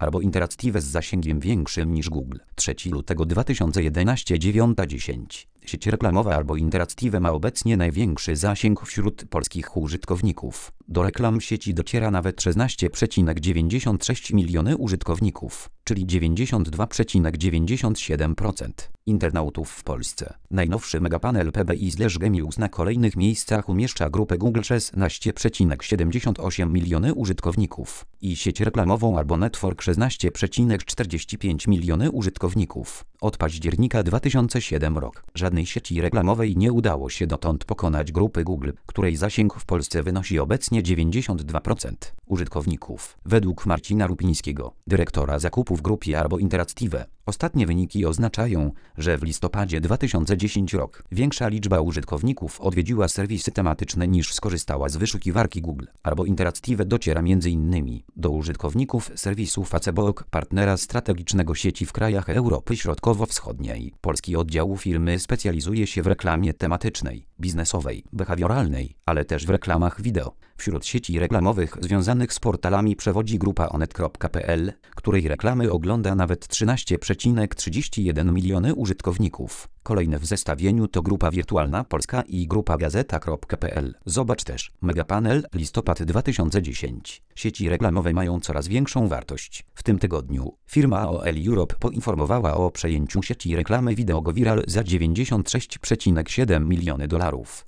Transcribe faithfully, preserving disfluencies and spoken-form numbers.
albo Interactive z zasięgiem większym niż Google. trzeciego lutego dwa tysiące jedenastego dziewiąta dziesięć. Sieć reklamowa albo Interactive ma obecnie największy zasięg wśród polskich użytkowników. Do reklam sieci dociera nawet szesnaście przecinek dziewięćdziesiąt sześć miliony użytkowników, czyli dziewięćdziesiąt dwa przecinek dziewięćdziesiąt siedem procent internautów w Polsce. Najnowszy megapanel P B I Gemius na kolejnych miejscach umieszcza grupę Google szesnaście przecinek siedemdziesiąt osiem miliony użytkowników i sieć reklamową albo Network szesnaście przecinek czterdzieści pięć miliony użytkowników. Od października dwa tysiące siódmego rok żadnej sieci reklamowej nie udało się dotąd pokonać grupy Google, której zasięg w Polsce wynosi obecnie dziewięćdziesiąt dwa procent użytkowników. Według Marcina Rupińskiego, dyrektora zakupu w grupie albo Interactive, ostatnie wyniki oznaczają, że w listopadzie dwa tysiące dziesiątego rok większa liczba użytkowników odwiedziła serwisy tematyczne niż skorzystała z wyszukiwarki Google albo Interactive dociera m.in. do użytkowników serwisu Facebook, partnera strategicznego sieci w krajach Europy Środkowo-Wschodniej. Polski oddział firmy specjalizuje się w reklamie tematycznej, biznesowej, behawioralnej, ale też w reklamach wideo. Wśród sieci reklamowych związanych z portalami przewodzi grupa onet kropka p l, której reklamy ogląda nawet trzynaście przecinek trzydzieści jeden miliony użytkowników. Kolejne w zestawieniu to Grupa Wirtualna Polska i Grupa Gazeta kropka p l. Zobacz też Megapanel listopad dwa tysiące dziesiąty. Sieci reklamowe mają coraz większą wartość. W tym tygodniu firma O L Europe poinformowała o przejęciu sieci reklamy wideo GoViral za dziewięćdziesiąt sześć przecinek siedem miliony dolarów.